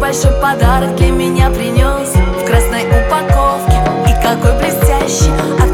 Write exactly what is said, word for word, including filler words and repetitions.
большой подарок для меня принес в красной упаковке. И какой блестящий.